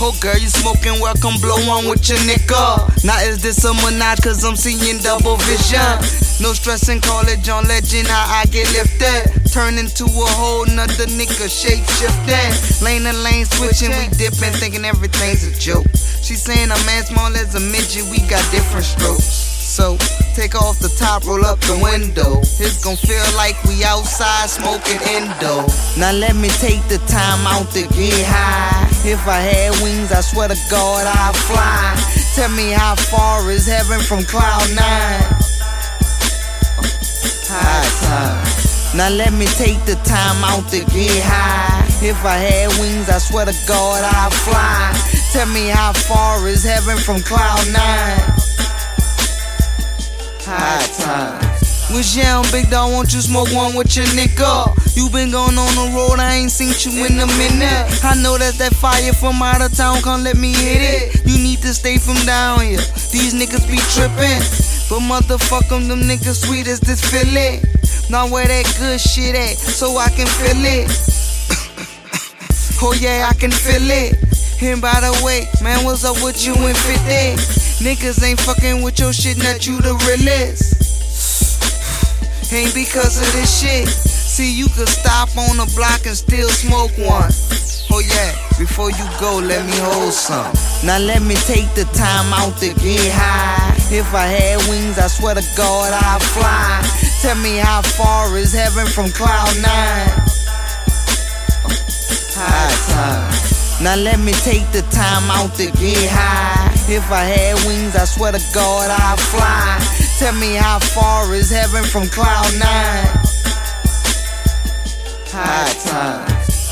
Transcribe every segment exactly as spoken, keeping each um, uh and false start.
Oh girl, you smoking, well come blow on with your nigga. Now is this a menage, cause I'm seeing double vision. No stressing, call it John Legend, how I get lifted. Turn into a whole nother nigga, shape shifting. Lane to lane switching, we dipping, thinking everything's a joke. She saying a man small as a midget, we got different strokes. So, take off the top, roll up the window. It's gon' feel like we outside smoking Indo. Now let me take the time out to get high. If I had wings, I swear to God I'd fly. Tell me how far is heaven from cloud nine? High time. Now let me take the time out to get high. If I had wings, I swear to God I'd fly. Tell me how far is heaven from cloud nine? High time. Was young, big dog, won't you smoke one with your nigga? You been going on the road, I ain't seen you in a minute. I know that's that fire from out of town, come let me hit it. You need to stay from down here, these niggas be trippin'. But motherfuck them, them niggas sweet as this Philly. Now where that good shit at, so I can feel it. Oh yeah, I can feel it. And by the way, man, what's up with you and fifty? Niggas ain't fucking with your shit, not you the realest. Ain't because of this shit. See, you could stop on the block and still smoke one. Oh yeah, before you go, let me hold some. Now let me take the time out to get high. If I had wings, I swear to God I'd fly. Tell me how far is heaven from cloud nine? High time. Now let me take the time out to get high. If I had wings, I swear to God I'd fly. Tell me how far is heaven from cloud nine? High time.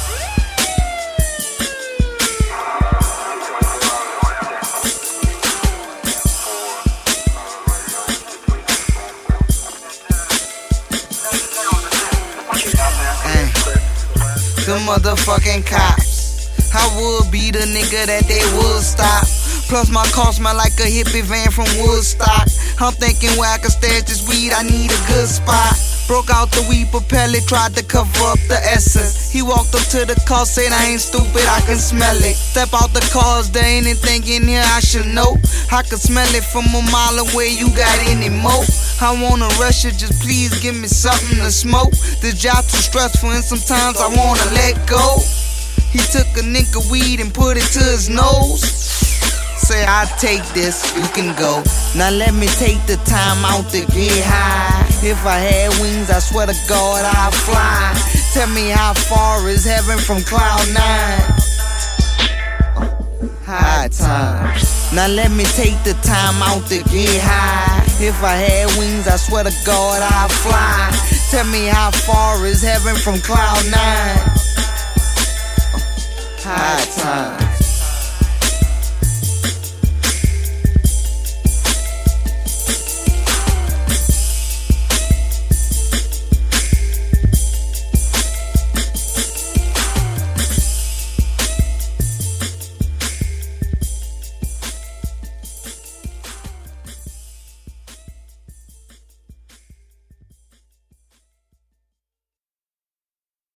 The motherfucking cops. I would be the nigga that they would stop. Plus my car smell like a hippie van from Woodstock. I'm thinking where I can stash this weed, I need a good spot. Broke out the weed propeller, tried to cover up the essence. He walked up to the car, said I ain't stupid, I can smell it. Step out the cars, there ain't anything in here I should know. I can smell it from a mile away, you got any more? I wanna rush it, just please give me something to smoke. The job too stressful and sometimes I wanna let go. He took a nigga weed and put it to his nose. Say I take this, you can go. Now let me take the time out to get high. If I had wings, I swear to God I'd fly. Tell me how far is heaven from cloud nine? High time. Now let me take the time out to get high. If I had wings, I swear to God I'd fly. Tell me how far is heaven from cloud nine? High time.